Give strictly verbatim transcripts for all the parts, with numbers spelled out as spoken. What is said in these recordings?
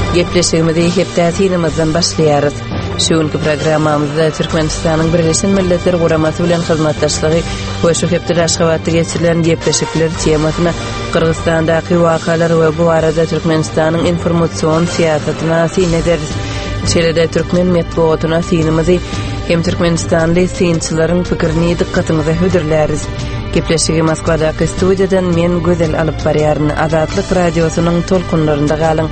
Gepleşigimizi heptätinimizden başlaýarys. Şuňky programmamyzda Türkmenistanyň Birleşen Milletler Guramasy bilen hyzmatdaşlygy we şu hepde aşgabatda geçirilen gepleşikler temasyna Kyrgyzstandaky wakalar we bu arada Türkmenistanyň informatsion siýasatyna syneder. Şeýle-de türkmen medeniýetyna synymyzy hem Türkmenistanly synçylaryň pikirini dikkatyňize höderläris. Gepleşigi Moskwadaky studiýadan men Gözel alyp barýaryn Azatlyk radiosynyň tolkunlarynda galyň.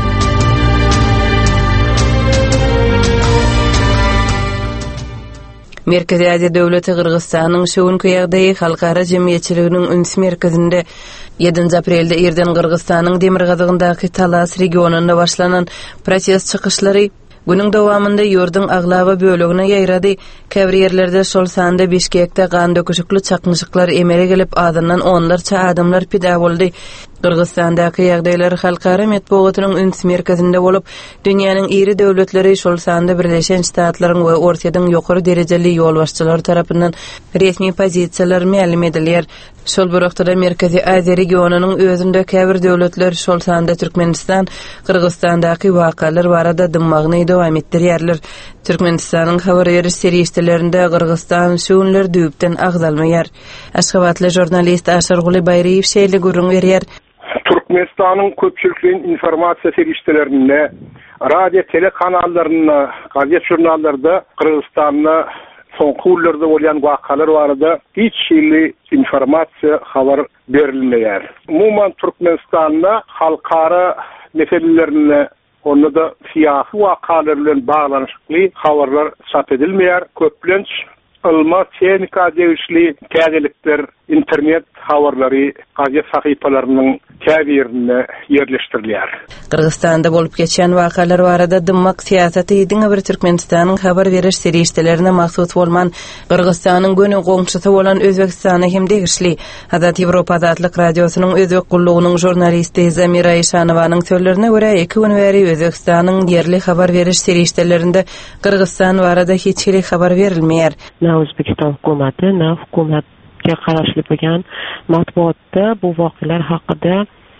Merkezi Aziýa döwleti Kyrgyzstanyň şuňky ýagdaýy halkara jemgyýetçiliginiň üns merkezinde ýedinji aprelde erden Kyrgyzstanyň Demirgazygyndaky Talas regionunda başlanan protest çykyşlary günüň dowamında ýurdun aglaba bölегine ýaýrady. Käbir ýerlerde şol sanda Bişkekde gan döküşikli çakmyşyklar emele gelip adından onlarça adamlar pida boldy. Kyrgyzstandaky ýagdaýlar halkara medeniýetynyň üns merkezinde bolup, dünýäniň iri döwletleri şol sanda Birleşen Ştatlaryň we Ortadan ýokary derejeli ýolbaşçylar tarapyndan resmi pozisiýalar ma'lum edilýär. Şol bir wagtda Merkezi Aziýa regionunyň özünde käbir döwletler şol sanda Türkmenistan, Kyrgyzstandaky wakalar barada dymmagyny dowam etdirýärler. Türkmenistanyň habar beriş serýişlerinde Kyrgyzstan şuňlar düýpden agzalmaýar. Aşgabatly jurnalist Aşar Guly Bayraýew şeýle görüň berýär. Türkmenistan'ın köpçülüklerin informasya seriştelerine, radyo tele kanallarına, gazet jurnallarda Kırgızistan'la son kullarda olan vakalar vardı. Hiç şeyli informasya haber verilmeyer. Umuman Türkmenistan'la halkara meselelerine, onu da siyasi vakalarla bağlanışıklı haberler sap edilmeyer. Köplenç Alma teknika degişli kägelikler, internet habarlary, gazet sahypalarynyň käbirine ýerleşdirilýär. Kyrgyzstanda bolup geçen wakalar barada dymmak siýasaty diňe bir Türkmenistanyň habar beriş serýişlerine maksut bolman Kyrgyzstanyň göni goňşysy bolan Özbekistana hem degişli. Hadat Ýewropa Azatlyk radiosynyň özbek gullugynyň jurnalisti Zamira Ýeşanowanyň sözlerine görä iki gün bäri Özbekistanyň ýerli habar beriş serýişlerinde Kyrgyzstan barada hiç hili habar berilmeýär. Özbekistan hukumaty, na hukumatga garaşly bolgan matbuatda bu wakalar hakynda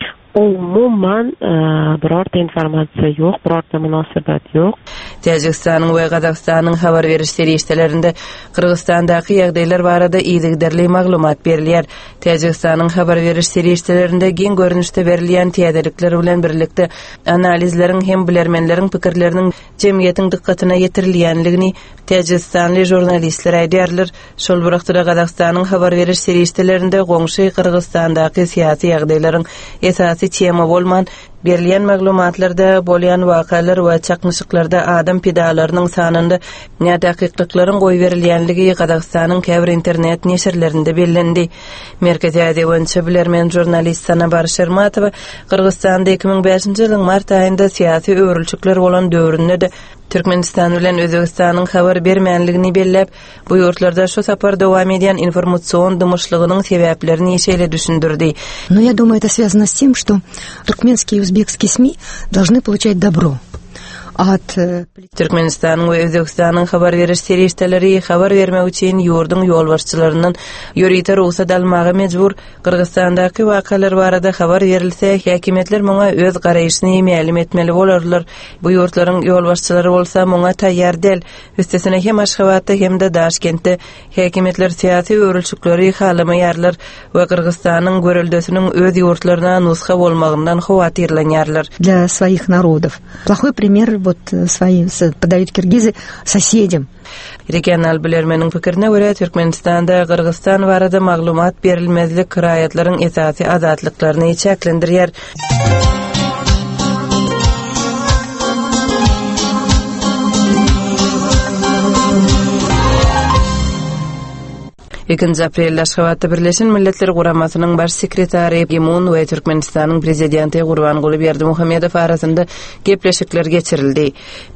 umuman birorta informasiýa ýok, birorta munosabat ýok. Täjikistanyň we Gazakstanyň habar beriş serýişlerinde Kyrgyzstandaky ýagdaýlar barada ýygdarly maglumat berilýär. Täjikistanyň habar beriş serýişlerinde giň görnüşde berilýän täzelikler bilen birlikde analizleriň hem bilermenleriň pikirleriniň jemgyýetiň dikkatyna ýetirilýänligini Täjikistanly jurnalistler aýdýarlar. Şol bir wagtda Gazakstanyň habar beriş serýişlerinde goňşy Kyrgyzstandaky syýasy ýagdaýlaryň esasy tema bolman berilýän maglumatlarda bolýan wakalar we çakmyşyklarda adam pidalarynyň sanynda näme dakyklaryň goý berilýänligi Gazakstanyň käbir internet neşirlerinde bellendi. Merkezi Aziýa boýunça bilermen jurnalist Sana Barşermatowa Kyrgyzstanda iki ming beşinji ýylyň mart aýynda syýasy öwrülçükler bolan döwründe de Türkmenistan bilen Özbekistanyň habar bermänligini bellep, bu ýurtlarda şu sapar dowam edýän informatsion dymyşlygynyň sebäplerini şeýle düşündirdi. Но я думаю, это связано с тем, что туркменские и узбекские СМИ должны получать добро от Türkmenistanyň we Özbekistanyň habar beriş serýişleri habar bermek üçin ýurdun ýolbaşçylaryndan ýörite ruhsat almagy mejbur. Kyrgyzstandaky wakalar barada habar berilse, häkimetler muňa öz garaýyşyny ma'lum etmeli bolarlar. Bu ýurtlaryň ýolbaşçylary bolsa muňa taýýar del. Üstesine hem Aşgabatda hem de Daşkentde häkimetler syýasy öwrülçükleri halamaýarlar we Kyrgyzstanyň görüldüsiniň öz ýurtlaryna nusxa bolmagyndan howatyrlanýarlar. Для своих народов. Плохой пример вот своим подают киргизы соседям. Regional bilermeniň pikirine görä Türkmenistanda Kyrgyzstan barada maglumat berilmezlik kiraýatlaryň esasy azatlyklaryny çäklendirýär. ikinji aprelde Aşgabatda Birleşen Milletler Guramasynyň baş sekretary Emun we Türkmenistanyň prezidenti Gurbanguly Berdimuhammedow arasynda gepleşikler geçirildi.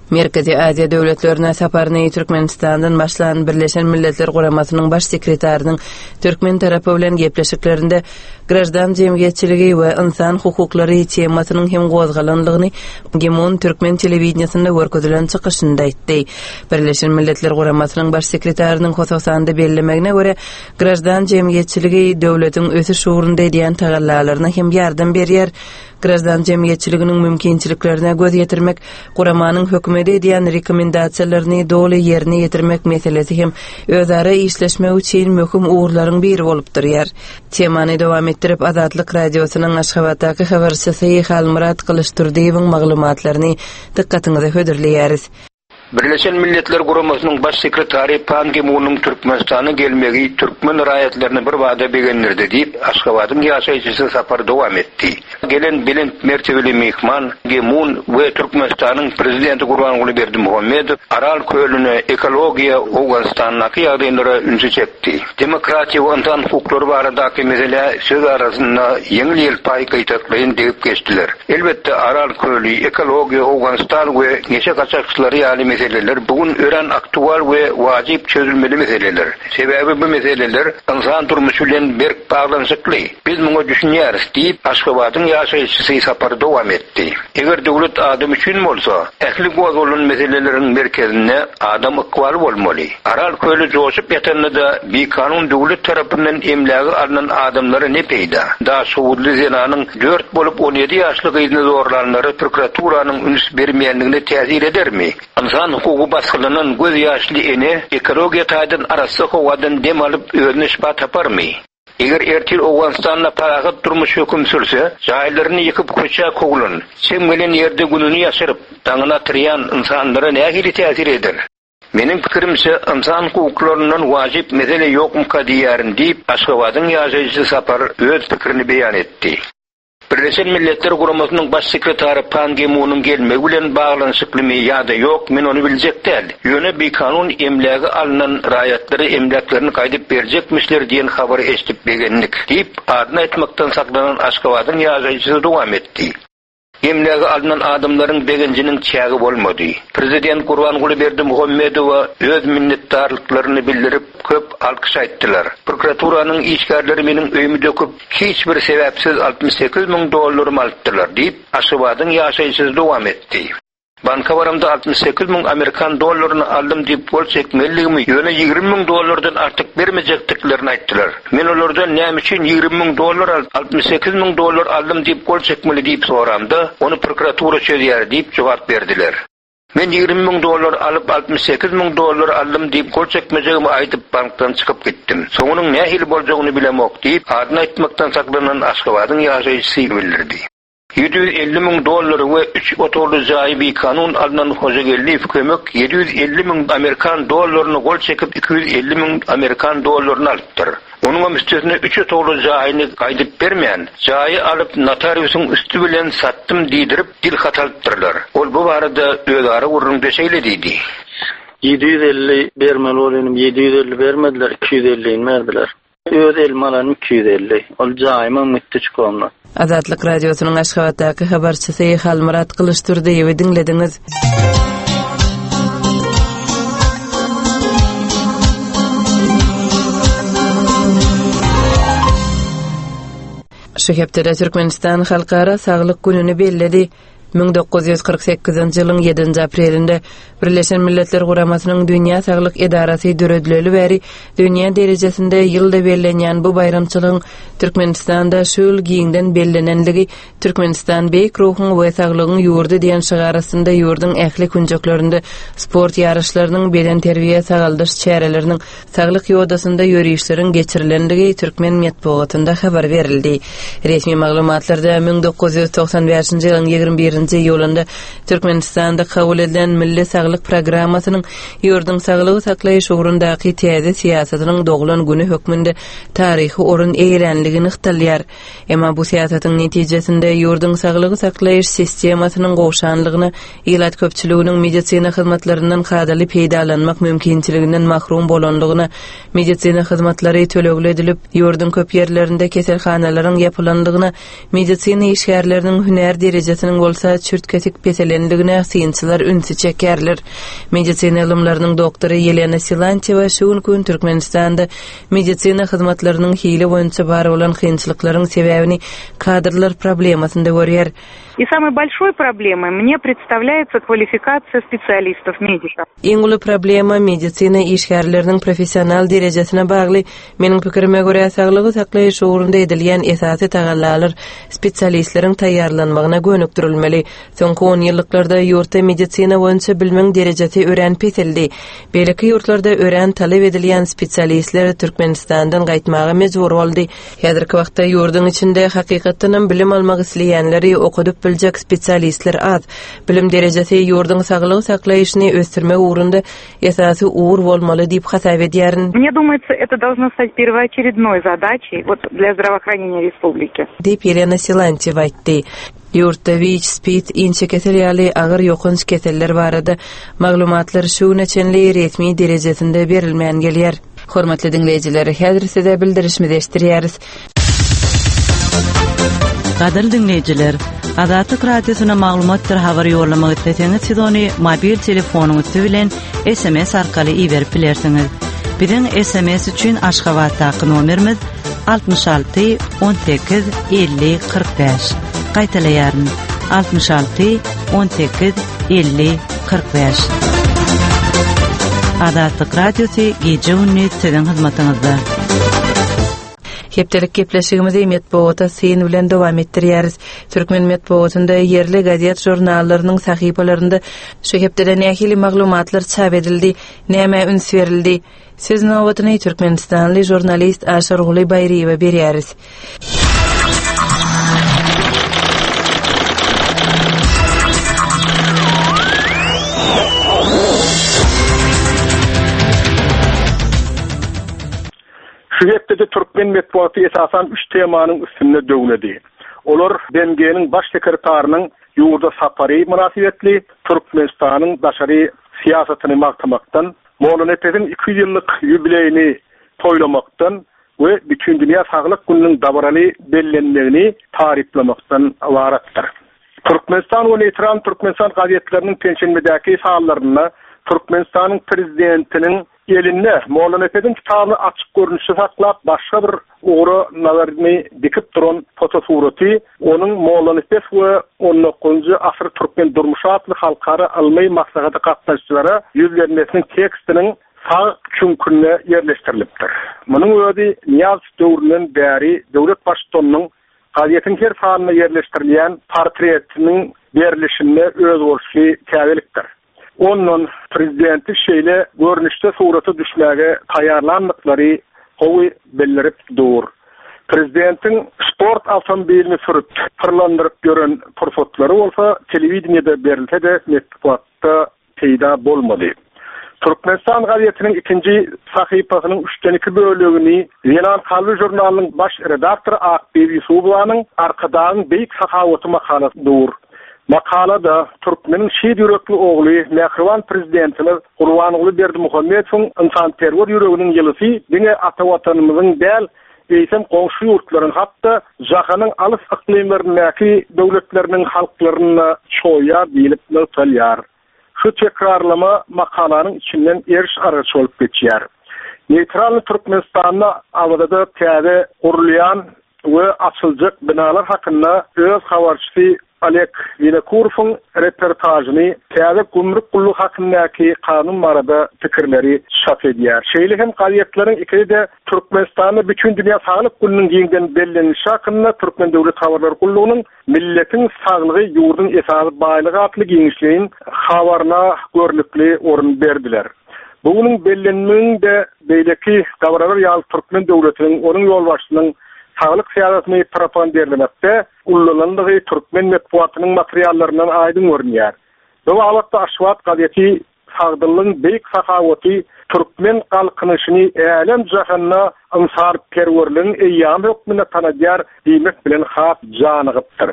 Merkezi Aziya döwletlerine saparyny Türkmenistandan başlayan Birleşen Milletler Guramasynyň baş sekretarının Türkmen tarapy bilen gepleşiklerinde grajdan jemgyýetçiligi we insan hukuklary temasynyň hem gozgalanlygyny Gemon Türkmen telewizionyasynda görkezülen çykyşynda aýtdy. Birleşen Milletler Guramasynyň baş sekretarının hosasandy bellemegine görä, grajdan jemgyýetçiligi döwletiň ösü şuurunda edýän tagallalaryna hem ýardam berýär. Grajdan jemgyýetçiliginiň mümkinçiliklerine göz ýetirmek, Guramanyň hökümeti edýän rekomendasiýalaryny doly ýerine ýetirmek meselesi hem özara işleşmek üçin möhüm uğurlaryň biri bolup durýar. Temany dowam etdirip Azatlyk radiosynyň Aşgabatdaky habarçysy Halmurat Kılıçdurdiýewiň maglumatlaryny dikkatiňize höderleýäris. Birleşen Milletler Guramasynyň baş sekretary Pan Ki-moon'un Türkmenistana gelmegi Türkmen raýatlaryny bir wada begenlerdi diýip Aşgabatyň ýaşaýjysy sapar dowam etdi. Gelen bilen mertebeli mehman Ki-moon we Türkmenistanyň prezidenti Gurbanguly Berdimuhammedow Aral köýüne ekologiýa Awganistanyňky ýagdaýlara ünsü çekdi. Demokratiýa we insan hukuklary baradaky mesele söz arasynda ýeňil paý gaýtaklaryny diýip geçdiler. Elbetde Aral köýüni ekologiýa Awganistan we geçe kaçakçylary ýaly meseleler bugün ören aktual we wajip çözülmeli meseleler. Sebebi bu meseleler insan durmuşy bilen berk baglanşykly. Biz muňa düşünýäris diýip Aşgabatyň ýaşaýjysy sapar dowam etdi. Eger döwlet adam üçin bolsa, ähli gozulun meseleleriň merkezinde adam ykwaly bolmaly. Aral köýlü joşup ýatanda bir kanun döwlet tarapyndan emlägi alynan adamlary ne peýda? Da şuurly zenanyň dört bolup on ýedi ýaşlyk ýygyny zorlanlary prokuraturanyň üns bermeýändigine täsir edermi? İnsan hukuku baskılanan göz yaşlı ene ekologiya taýdan arasy howadan dem alıp özüne ispat taparmy? Eger ertir Awganistanna paragat durmuş höküm sürse, jaýlaryny ýykyp köçä kogulun, sen bilen ýerde gününi ýaşaryp, taňyna tirýän insanlara nähili täsir eder? Menin pikirimse insan hukuklarynyň wajip mesele ýokmy diýärin diýip Aşgabatyň ýaşaýjysy sapar öz pikirini beýan etdi. Birleşen Milletler Guramasynyň baş sekretary Pan Ki-moon'un gelmegi bilen baglanşyklymy ýa-da ýok, men onu biljek däl. Ýöne bir kanun emlägi alynan raýatlary emläklerini gaýdyp berjekmişler diýen habary eşitip begenlik diýip adyny aýtmakdan saklanan Aşgabatyň ýaşaýjysy dowam etdi. Emlägi alynan adamlaryň begenjiniň çägi bolmady. Prezident Gurbanguly Berdimuhammedow öz minnetdarlyklaryny bildirip köp alkyş aýtdylar. Prokuraturanyň işgärleri meniň öýümi döküp hiç bir sebäpsiz altmış sekiz miň dollar aldylar diýip Aşgabatyň ýaşaýjysy dowam etdi. Banka baramda altmış sekiz miň Amerikan dollaryny aldym diýip bol çekmeligimi ýöne ýigirmi miň dollardan artyk bermejekdiklerini aýtdylar. Men olardan näme üçin ýigirmi miň dollar altmış sekiz miň dollar aldym diýip bol çekmeli diýip soramda, onu prokuratura çözýär diýip jogap berdiler. Men ýigirmi miň dollar alyp altmış sekiz miň dollar aldym diýip gol çekmejegimi aýdyp bankdan çykyp gitdim. Soňunyň nähili boljagyny bilemok diýip adyny aýtmakdan saklanan Aşgabatyň ýaşaýjysy bildirdi. yedi yüz elli miň dollar we üç otorly jaý bir kanun alynan hojagelli kömek yedi yüz elli miň Amerikan dollaryny gol çekip iki yüz elli miň Amerikan dollaryny alypdyr. Onun üstüne üç otorly jaýyny gaýdyp bermeýän, jaýy alyp notariusyň üstü bilen satdym diýdirip dil hatalypdyrlar. Ol bu barada özara urun beşeýle diýdi. yedi yüz elli bermeli bolanym, yedi yüz elli bermediler, iki yüz elli berdiler. Öz elmalarym iki yüz elli. Ol jaýyma mütteç komna. Azatlyk radiosynyň Aşgabatdaky habarçysy Halmurat Kılıçdurdiýewi dinlediňiz. Şu hepde Türkmenistan halkara saglyk gününi belledi. bin dokuz yüz kırk sekizinji ýylyň ýedinji aprelinde Birleşen Milletler Guramasynyň Dünýä Saglyk Edarasy döredileli bäri dünýä derejesinde ýylda bellenýän bu bayramçylygyň Türkmenistanda şol giňden bellenenligi Türkmenistan beýik ruhun we saglygyň ýurdu diýen şygarasynda ýurduň ähli kunjoklarynda sport ýarışlarynyň beden terbiýe sagaldyş çäreleriniň saglyk ýodasynda ýörüşleriň geçirilenligi Türkmen medeniýetinde habar berildi. Resmi maglumatlarda bin dokuz yüz toksan beşinji ýylyň ýigirmi birinji ýylynda Türkmenistanda kabul edilen milli saglyk programmasynyň ýurdun saglygy saklaýyş ugrundaky täze siýasatynyň doglan güni hökmünde taryhy orun eýlenligini ykdylýar. Emma bu siýasatyň netijesinde ýurdun saglygy saklaýyş sistemasynyň gowşanlygyny, ýylat köpçüliginiň medisina hyzmatlaryndan hadaly peýdalanmak mümkinçiliginden mahrum bolanlygyny, medisina hyzmatlary tölegli edilip ýurdun köp ýerlerinde keselhanalaryň ýapylanlygyny, medisina işgärleriniň hüner derejesiniň bolsa bolsa çürtketik petelendigine sıyınçılar ünsü çekerler. Medisina ilımlarının doktoru Yelena Silantьева şuun gün Türkmenistanda medisina hyzmatlarynyň hili boýunça bar bolan kynçylyklaryň sebäbini kadrlar problemasynda görýär. И самой большой проблемой мне представляется квалификация специалистов-медиков. Iň uly problema medisina işgärleriniň professional derejesine bagly. Meniň pikirime görä saglygy saklaýyş ugrunda edilýän esasy tagallalar spesialistleriň taýýarlanmagyna gönükdirilmeli. Soňky on ýyllyklarda ýurtda medisina boýunça bilmeň derejesi ören petildi. Belki ýurtlarda ören talep edilýän spesialistler Türkmenistandan gaýtmagy mejbur boldy. Häzirki wagtda ýurdun içinde hakykatdan bilim almak isleýänleri okudyp biljek spesialistler az. Bilim derejesi ýurdun saglygy saklaýyşyny östirmek ugrunda esasy ugur bolmaly diýip hasap edýär. Мне думается, это должно стать первоочередной задачей вот для здравоохранения республики. Дип Елена Silantьева aýtdy. Ýurtda V I H, spid, inçe keser ýaly agyr ýokunç keseller barada maglumatlar şu neçenli resmi derejesinde berilmän gelýär. Hormatly dinleýijiler, häzir size bildirişimizi eşdirýäris. Gadyr dinleýijiler, Adatyk radiosyna maglumatlar habar ýollamak etseňiz, siz ony mobil telefonuňyz bilen S M S arkaly iýerip bilersiňiz. Biziň S M S üçin Aşgabatdaky nomerimiz altmış altı on sekiz elli kırk beş. Gaýtalaýaryn altmış altı on sekiz elli kırk beş. Adatyk radiosy gece ünni siziň hyzmatyňyzda. Hepdelik gepleşigimizi Medbowata syn bilen dowam etdirýäris. Türkmen Medbowatynda yerli gazet jurnallarynyň sahypalarynda şu hepdeden nähili maglumatlar çap edildi, näme üns berildi. Siz nowatyny Türkmenistanly jurnalist Aşar Guly Bayriýewe berýäris. Şu hepde Türkmen Medbowaty esasan üç temanyň üstünde döwledi. Olar B M G'niň baş sekretarinyň ýurda sapary münasibetli Türkmenistanyň daşary siýasatyny magtamakdan, Moğolnetedin iki yüz ýyllyk ýubileyini toýlamakdan we bütün dünýä saglyk gününiň dabaraly bellenmegini tariflamakdan ibaratdyr. Türkmenistan we Neytral Türkmenistan gazetleriniň pençenmedäki sahallaryna Türkmenistanyň prezidentiniň elinde Moğolnetedin kitabı açık görünüşü saklap başka bir uğru nazarini dikip duran fotosuraty onun Moğolnetet we on dokuzunçy asyr Türkmen durmuşy atly halkara almy maksada gatnaşçylara ýüzleriniň tekstiniň sağ çünkünne yerleştirilipdir. Munyň özi Niyaz döwründen bäri döwlet başçylygynyň gazetin her sanyna yerleşdirilýän portretiniň berilişinde öz bolşy täzelikdir. Onun prezidenti şeýle görnüşde suraty düşmäge taýarlandyklary howy bellerip dur. Prezidentin sport awtomobilini sürüp fırlandyryp gören forfatlary bolsa telewizionyada berilse-de Medbowatda peýda bolmady. Türkmenistan gazetiniň ikinji sahypasynyň üçden iki bölegi Zenan Kalby jurnalynyň baş redaktory Akbeýle Ýusupowanyň arkadaň beýik sahawaty makalasy dur. Makalada Türkmeniň şeýle ýürekli ogly Mehriban prezidentimiz Gurbanuly Berdimuhammedowyň insan-terror ýüreginiň ýylysy diňe ata watanymyzyň däl eýsem goňşy ýurtlaryň hatda jahanyň alys iklimlerindäki döwletleriniň halklaryna şoýa diýilip nötralýar. Şu tekrarlama makalanyň içinden eriş araç bolup geçýär. Neytral Türkmenistanda awada täze gurulýan we açyljak binalar hakynda öz habarçysy Alek Vinokurov'un reportajını täze gümrük gullugy hakyndaky kanun barada pikirleri şap edýär. Şeýle hem gazetleriň ikisi de Türkmenistanda bütün dünýä saglyk gününiň giňden bellenişi hakynda Türkmen döwlet habarlary gullugynyň milletiň saglygy ýurdun esasy baýlygy atly giňişligiň habaryna görnükli orun berdiler. Bunyň bellenmeginde beýleki gawralar ýaly Türkmen döwletiniň onuň ýolbaşçynyň saglyk siýasatyny propagandalemekde ullalandygy Türkmen Medbowatynyň materiallaryndan aýdym görünýär. Bu wagtda Aşgabat gazeti sagdylygyň beýik sahawaty Türkmen halkynyşyny elem jahanna ansar perwerligiň eýýamy hukmyna tanadýar diýmek bilen hap janygypdyr.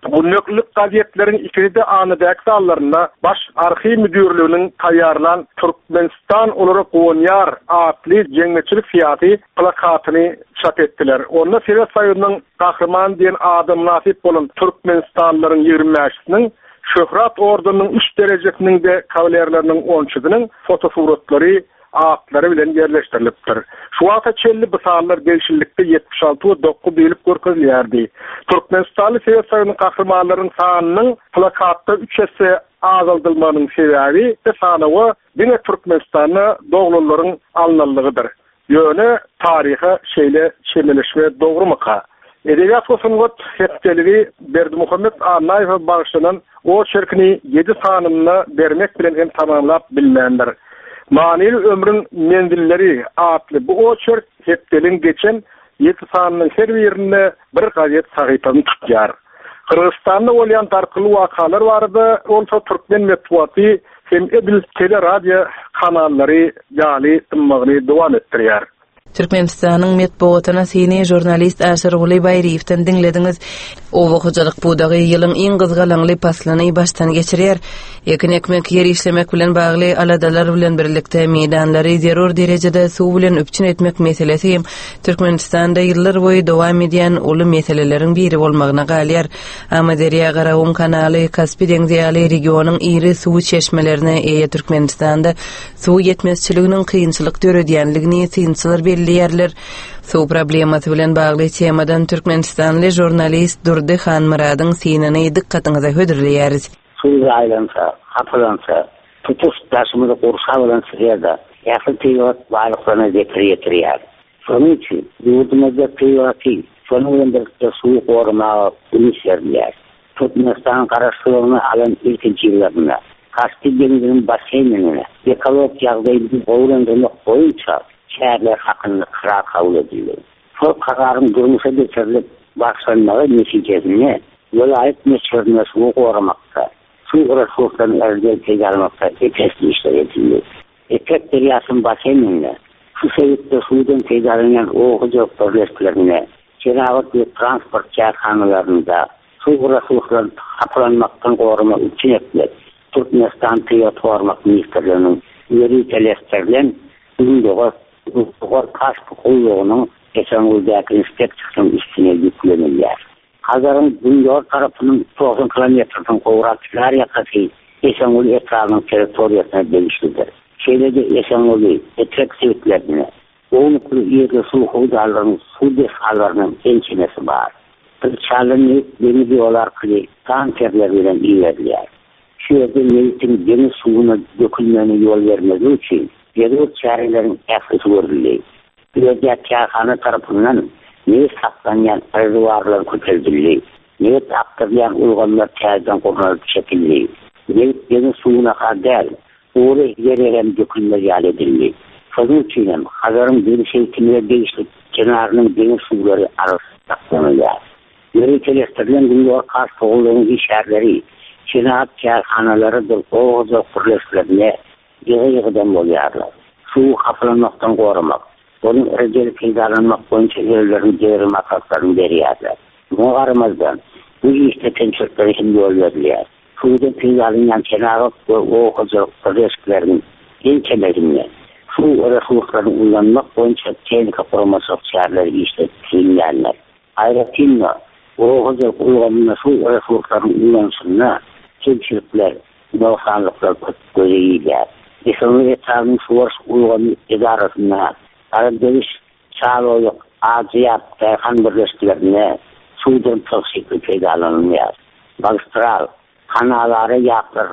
Bu nöklük gazetlerin ikide anıdaki sallarına baş arxiv müdürlüğünün tayarlan Türkmenistan olarak Gonyar adlı jengmeçilik fiyatı plakatını çap ettiler. Onda Sovet Soyunu'nun kahraman diyen adam nasip olan Türkmenistanlıların yirmi beşinin Şöhrat Ordu'nun üç derecesinin de kavalerlerinin onçusunun fotosuratları ağıtları bilen yerleştirilipdir. Şu ata çelli bısallar değişillikte yetmiş altı dokuz büyülük görkezlerdi. Türkmenistanlı Sovet Soyunu'nun kahramanların sahanının plakatta üç esse azaldılmanın sebebi ve sanığı yine Türkmenistanlı doğruluların alınırlığıdır. Yöne tarihe şeyle çemeleşme doğru muka? Edebiyat Kosungot hepteleri Berdi Muhammed Anayfa bağışlanan o şerkini yedi sanımına vermek bilen hem tamamlap bilinenler. Manili ömrün mendilleri adlı bu o şerk heptelin geçen yedi sanının her birine bir gazet sahipini tutyar. Kırgızistan'da olayan tarkılı vakalar vardı. Olsa Türkmen metbuatı hem edil tele radyo kanalları yali tımmağını devam ettiriyor. Türkmenistan'ın metbuatına seni jurnalist Aşır Gulay Bayriyev'ten dinlediniz. O hocalyk budagy ýylyň iň gyzgalanly paslany baştan geçiriyor. Ýekin ekmek ýeri işlemek bilen bagly aladalar bilen birlikde meýdanlary zerur derejede suw bilen üpçün etmek meselesi hem Türkmenistanda ýyllar boýy dowam edýän uly meseleleriň biri bolmagyna galýar. Amaderiýa Garawun kanaly Kaspy deňzi ýaly regionyň iri suw çeşmelerine eýe Türkmenistanda suw ýetmezçiliginiň kynçylyk döredýänligini synçylar belliýärler. Suw problematy bilen bagly temadan Türkmenistanly jurnalist Durdy Hanmuradyň synany dikkatyňize hödürleýäris. Suw aýlansa, haplansa, tutuş taşymyzy gurşa bilen sirýärde. Ýa-da teýot baýlyklaryny getirýär. Şonuň üçin ýurdumyzda teýoty, şonuň bilen birlikde suw gorma inisiýär. Türkmenistan garaşdyrylyny alan ilkinji ýyllarynda Kaspy deňziniň baseynine ekologik ýagdaýdy öwrendirmek boýunça şäherler hakkında kıra kabul edildi. Sol kararın durmuşa geçirilip başlanmağı neticesinde velayet meşhuruna suyu korumakta, su resurslarını elde tegarmakta epesli işler edildi. Epek deryasının baseninde su sebeple suyudan tegarlanan oğucuk birleşkilerine, Cenab-ı bir transport kârhanalarında su resurslarını haplanmaktan korumak için etkiler. Türkmenistan Tiyot Hormak Ministerliğinin yeri telesterilen ünlü Uğur Kaspy Kuyruğu'nun Esenguldaki inspeksiyon üstüne yüklenirler. Hazarın Güngör tarafının doksan kilometreden kovrakçılar yakası Esengul etrafının teritoriyasına değişlidir. Şeylede Esengul'u etrek sevitlerine, oğluklu iyirli su hudalarının su desalarının ençinesi var. Tırçalını yeni diyorlar ki tankerlerden iyi verdiler. Şu yerde milletin deniz suyuna dökülmeni yol vermesi için Yerel çarelerin efkisi görülüyor. Belediye kârhana tarafından ne saklanyan rezervuarlar kötüldürülüyor. Ne aktarlayan uygulamlar tezden korunarak çekiliyor. Ne deniz suyuna kadar uğru yerelen dökülmeler yal ediliyor. Sözün için Hazar'ın bir şeytimine değiştik kenarının deniz suları arası saklanıyor. Yeri telestirilen Güngör Kaspy Kuyruğu'nun işerleri Cenab-ı kârhanalarıdır oğuzda kurleşlerine yığı-yığıdan bolýarlar. Suw haplanmaktan gorumak, onun erjeli peýdalanmak boýunça ýerlerini deri maksaklaryny berýärler. Muňa garamazdan bu işde tençekleri hem ýol berilýär. Suwdan peýdalanýan kenarok we oğuzluk birleşikleriniň ençelerini suw resurslaryny ullanmak boýunça tehnika promosiýa şäherleri işletýärler. Aýratynda oğuzluk ulgamyna suw resurslaryny ullanşyna çelişikler, noksanlyklar görýärler. Esengul etrafının suvar uygulamı idarasına, Arabdeliş, Çağloğluk, Acıyap, Tayhan birleşkilerine sudan toksikli peydalanılmıyor. Magistral, kanalları yaktır,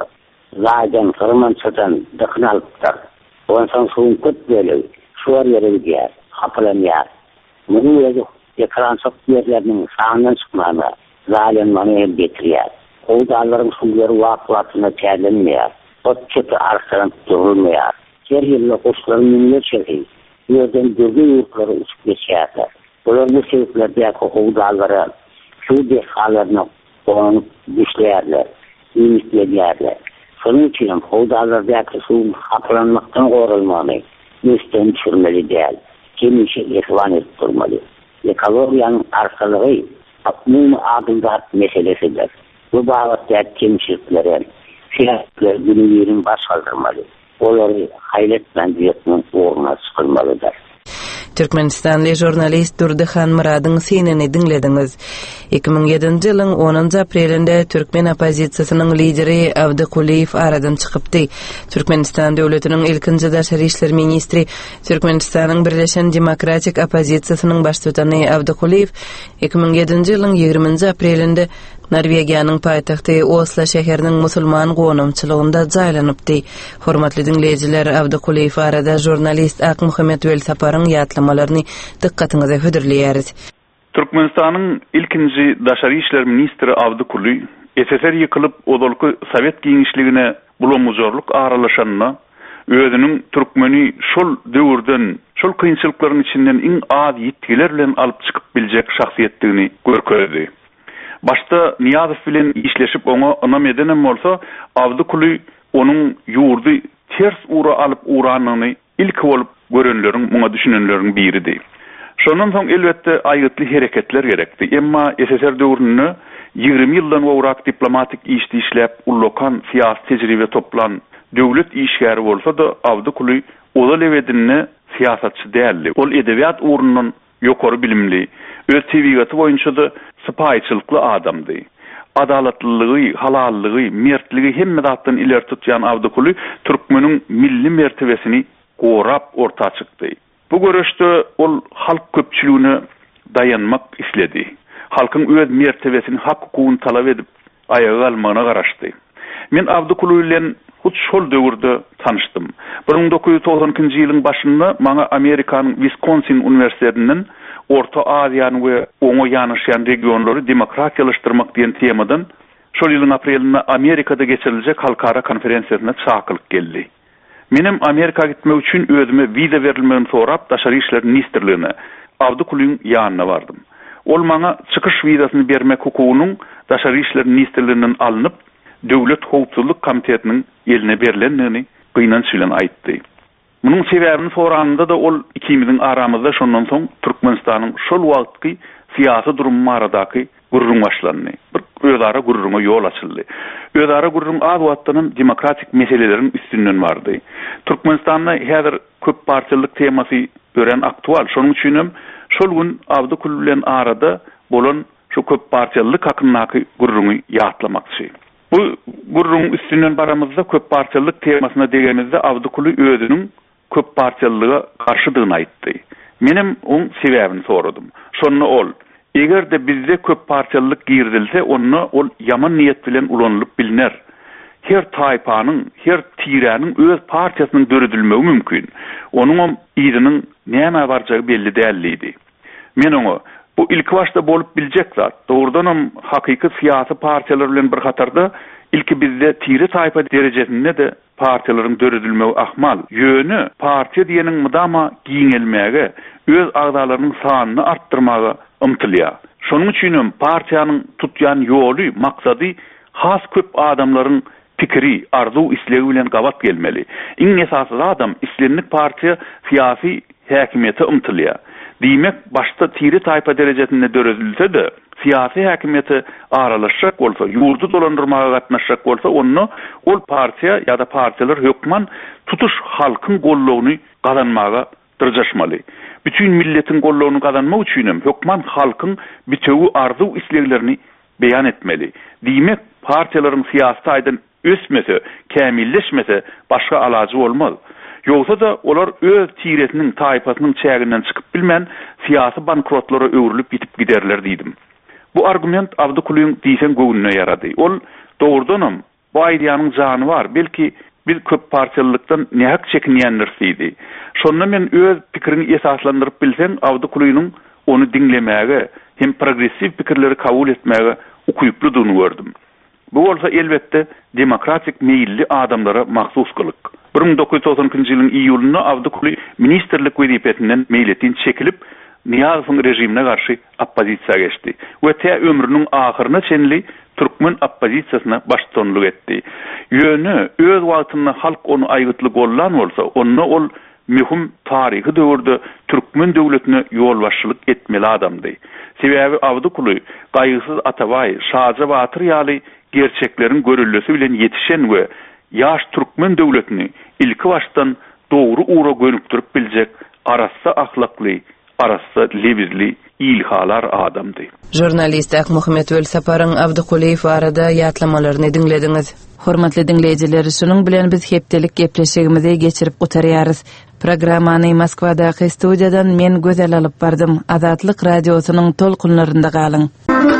zaten Kırmançadan dıkın alıptır. Ondan suyun kut böyle, suvar yere gidiyor, hapılanıyor. Bunun yazık, ekran çok yerlerinin sağından çıkmağına, zalimmanı el getiriyor. O dağların suları vakılatına terlenmiyor. Ot çöpü arkadan durulmuyor. Her yılda kuşların minler çekiyor. Yerden dörgü yurtları uçup geçerler. Bunlar bu sebeplerde koku dağları su dehalarına konup düşlerler, ümitleyerler. Sonun için koku dağlardaki su haplanmaktan korunmalı, üstten düşürmeli değil. Kim işe ihvan edip durmalı. Ekolojiyanın arkalığı, akmum adımdat meselesidir. bu bağırtı kemşiriklerin, siyasetler günü yerin baş kaldırmalı. Onları haylet mendiyetinin uğruna sıkılmalıdır. Türkmenistanlı jurnalist Durduhan Murad'ın sinini dinlediniz. iki bin yedinci yılın onuncu aprelinde Türkmen opozisiyasının lideri Avdukuliyev aradan çıkıptı. Türkmenistan devletinin ilkinci daşary işler ministri, Türkmenistan'ın Birleşen Demokratik Opozisiyasının baş tutanı Avdukuliyev iki bin yedinci yılın yigirminji aprelinde Norvegiýanyň paýtagty Oslo şäheriniň musulman gonumçylygynda jaýlanypdy. Hormatly dinleýijiler, Avdukuliyev arada jurnalist Ak Muhammed Wel Saparyň ýatlamalaryny dikkatiňize hödürleýäris. Türkmenistanyň ilkinji daşary işler ministri Avdukuliyew S S R ýykylyp odolky Sowet giňişligine bulamujorluk aralaşanyna özüniň türkmeni şol döwürden, şol kynçylyklaryň içinden iň az ýetgiler bilen alyp çykyp biljek şahsiýetligini görkezdi. Başta Niyazow bilen işleşip ona anam edenem bolsa, Avdukuliyew onun ýurdy ters ura alyp uranyny ilk bolup görenleriň, muňa düşünenleriň biridi. Şondan soň elbetde aýytly hereketler gerekdi. Emma S S R döwründe ýygrimi ýyldan wagrak diplomatik işdi işläp, ulokan siýasy tejribe toplan döwlet işgäri bolsa da Avdukuliyew oda lewedinne siýasatçy däldi. Ol edebiýat urundan ýokary bilimli, öz tebigaty boýunça da sypaýçylykly adamdy. Adalatlylygy, halallygy, mertligi hemme zatdan iler tutýan Avdukuliyew türkmeniň milli mertebesini gorap orta çykdy. Bu görüşde ol halk köpçüligine dayanmak isledi. Halkyň öz mertebesini, hak hukugyny talap edip ayaga almagyna garaşdy. Men Avdukuliyew bilen hut şol döwürde tanışdym. bir bin dokuz ýüz togsankinji ýylyň başynda maňa Amerikanyň Wisconsin Universitetiniň Orta Aziýany we oňa ýanyşýan regionlary demokratiýalaşdyrmak diýen temadan şol ýylyň aprelinde Amerikada geçiriljek halkara konferensiýasyna çakylyk geldi. Menem Amerika gitmek üçin özüme wiza berilmegini sorap daşary işler ministrligine Avdukuliyew ýanyna bardym. Ol maňa çykyş wizasyny bermek hukugynyň daşary işler ministrliginden alınıp Döwlet Howpsuzlyk Komitetiniň eline berilendigini gynanç bilen aýtdy. Munyň sebäbini soranda da ol ikimiziň aramyzda şondan soň Türkmenistanyň şol wagtky siýasy durumy aradaky gurrun başlandy. Bir özara gurruna ýol açyldy. Özara gurrun az wagtdan demokratik meselelerin üstünden bardy. Türkmenistanda häzir köp partiýalyk temasy gören aktual. Şonuň üçin hem şol gün Avdukuliyew bilen arada bolan şu köp partiýalyk hakyndaky gurruny ýatlamakçy. Bu gurrun üstünden baramızda köp partiýalyk temasına degenimizde Avdukuliyew özüniň köp partiýalyga garşydygyny aýtdy. Menem oň sebäbini soradym. Şonu ol, egerde bizde köp partiýalyk girdilse, onu ol yaman niýet bilen ulanlyp biliner. Her taýpanyň, her tiräniň öz partiýasynyň döredilmegi mümkin. Onuň ýeriniň näme barjagy belli däldi. Men oňa bu ilk başta bolup biljek zat. Doğrudan hem hakyky siýasy partiýalar bilen bir hatarda ilki bizde tiri taýpa derejesinde de partiýalaryň döredilmegi ahmal. Ýöne partiýa diýeniň mydama giňelmäge, öz agdalarynyň sanyny artdyrmaga ymtylýar. Şonuň üçin hem partiýanyň tutýan ýoly, maksady has köp adamlaryň pikiri, arzu, islegi bilen gabat gelmeli. Iň esasy adam islenlik partiýa siýasy häkimiýete ymtylýar. Diýmek başta tiri taýpa derejesinde döredilse de siýasy häkimiýete aralaşjak bolsa, ýurdu dolandyrmaga gatnaşjak bolsa, onu ol partiýa ýa-da partiýalar hökman tutuş halkyň gollawyny gazanmaga dyrjaşmaly. Bütün milletiň gollawyny gazanmak üçin hem hökman halkyň bütegi arzu isleglerini beýan etmeli. Diýmek partiýalaryň siýasy aýdan ösmese, kämilleşmese başga alajy bolmaz. Yoksa da olar öz tiretinin taýpasynyň çäginden çykyp bilmän siýasy bankrotlara öwrülip bitip giderler diýdim. Bu argument Avdukuliyew diýsen göwnüne ýarady. Ol dogrudanam bu aýdýanyň jany bar. Belki bir köp partiýalylykdan nähak çekinýänler idi. Şonda men öz pikirini esaslandyryp bilsem, Avdukuliyewň onu dinlemäge hem progressiv pikirleri kabul etmäge ukuyuplydygyny gördüm. Bu bolsa elbette demokratik meýilli adamlara mahsus kılık. bir bin dokuz ýüz togsankinji ýylyň iýulynda Avdukuliyew ministrlik wezipetinden meýletin çekilip Niyazowyň rejimine garşy oppozisiýa geçdi. We te ömrüniň ahyryna çenli türkmen oppozisiýasyna başçylyk etdi. Ýöne öz wagtynda halk onu aýgytly gollan bolsa, onu ol mühim tarihi döwürde türkmen döwletine ýolbaşçylyk etmeli adamdy. Sebäbi Awdukuly gaýgysyz Atabay, Şaja Batyr ýaly gerçeklerin görüllesi bilen yetişen we ýaş türkmen döwletini ilki başdan dogry ura gönükdirip biljek arassa ahlakly, arassa lebizli ilhalar adamdy. Jurnalist Akmuhammed Saparyň Awdukuliýew arada ýatlamalarını dinlediňiz. Hormatly dinleýijiler, şunuň bilen biz hepdelik gepleşigimizi geçirip gutarýarys. Programmany Moskwadaky studiýadan men Gözel alyp bardym. Azatlyk radiosynyň tolkunlarynda galyň.